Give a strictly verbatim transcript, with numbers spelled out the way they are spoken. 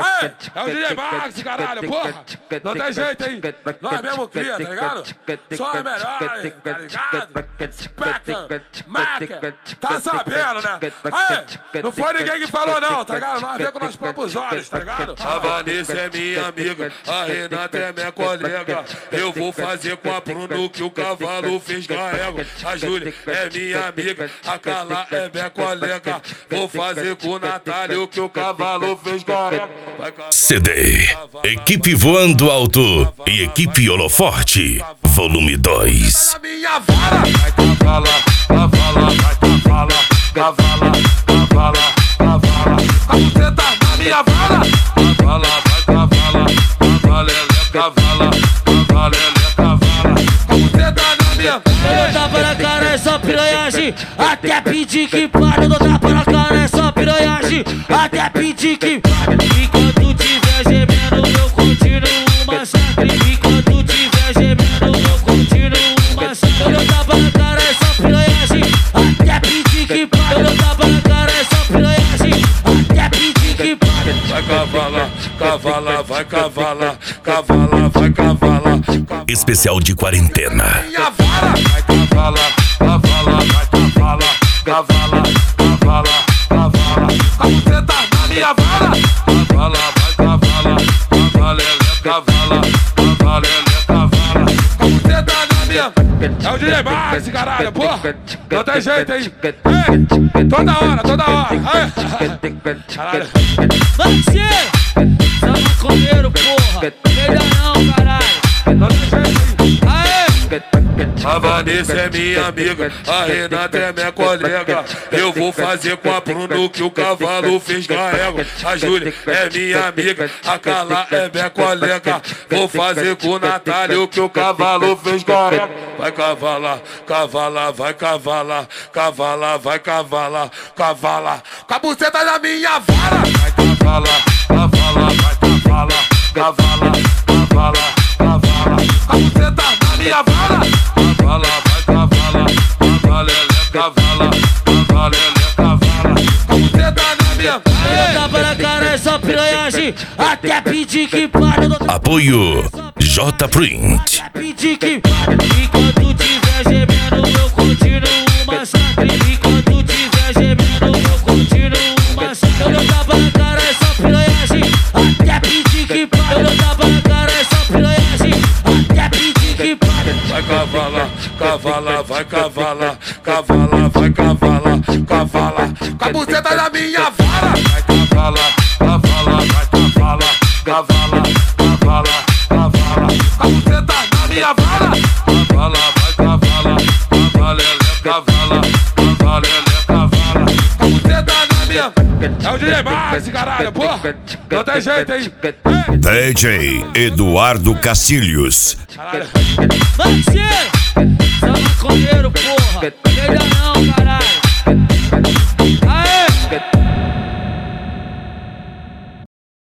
Aê, é o D J Max, caralho, porra. Não tem jeito, hein? Nós mesmo cria, tá ligado? Só é melhor, tá ligado? Spectre, Mac, tá sabendo, né? Aê, não foi ninguém que falou não, tá ligado? Nós vemos com nossos próprios olhos, tá ligado? A Vanessa é minha amiga, a Renata é minha colega. Eu vou fazer com a Bruno que o cavalo fez carrego. A Júlia é minha amiga, a Carla é minha colega. Vou fazer com o Natália o que o cavalo fez carrego. C D, Equipe Voando Alto e Equipe Holoforte, volume dois. Minha vara, vai cavala, cavala, vai cavala, cavala, cavala, cavala. A você tá na minha vara, cavala, vai cavala, cavala, cavala, cavala, cavala. A você tá na minha vara. Eu tava na cara, é só piranhagem. Até pedir que para, eu tava na cara, é só piranhagem. Até pedir que para. Enquanto tiver gemendo, eu continuo o massacre. Enquanto tiver gemendo, eu continuo o massacre. Eu tava na cara, é só piranhagem. Até pedir que para. Eu tava na cara, é só piranhagem. Até pedir que para. Vai cavala, cavala, vai cavala, cavala, vai cavala. Especial de quarentena. Minha vara, vai cavala, cavala, vai cavala, cavala, cavala, cavala. A você tá na minha vara, cavala, vai cavala, cavala, cavala, cavala, cavala. A você tá na minha. É o D J Max, caralho, porra. Não tem jeito, hein? Aê, toda hora, toda hora. Aê, caralho. Parceiro, só maconheiro, porra. Melhor não, caralho. Não tem jeito, hein? Aê! A Vanessa é minha amiga, a Renata é minha colega. Eu vou fazer com a Bruno que o cavalo fez carrego. A Júlia é minha amiga, a Carla é minha colega. Vou fazer com o Natália o que o cavalo fez carrego. Vai cavalar, cavalar, vai cavalar, cavalar, vai cavalar, cavalar. Com a buceta na minha vara. Vai cavalar, cavalar, vai cavalar, cavalar, cavalar, cavalar. A buceta na minha vara. Cavala, vai cavala, cavala, cavala, cavala, cavala. A buceta na minha vara. Eu tava na cara, é só piranhagem. Até pedir que para. Apoio J Print. Pedir que para. Enquanto tiver gemendo, eu continuo o massacre. Enquanto tiver gemendo, eu continuo o massacre. Eu tava na cara, é só piranhagem. Até pedir que para. Eu tava na cara, é só piranhagem. Até pedir que para. Vai cavala, cavala, vai cavala, cavala, vai cavala, cavala. Com a buceta na minha vara. Vai cavala, cavala, vai cavala, cavala, cavala, cavala. Com a buceta na minha vara. Cavala, vai cavala, cavala, cavala, cavala, cavala. Com a buceta na minha. É o D J Max, caralho, porra. Não tem jeito, hein? D J Eduardo Cacilhos. Caralho. Parceiro, só maconheiro.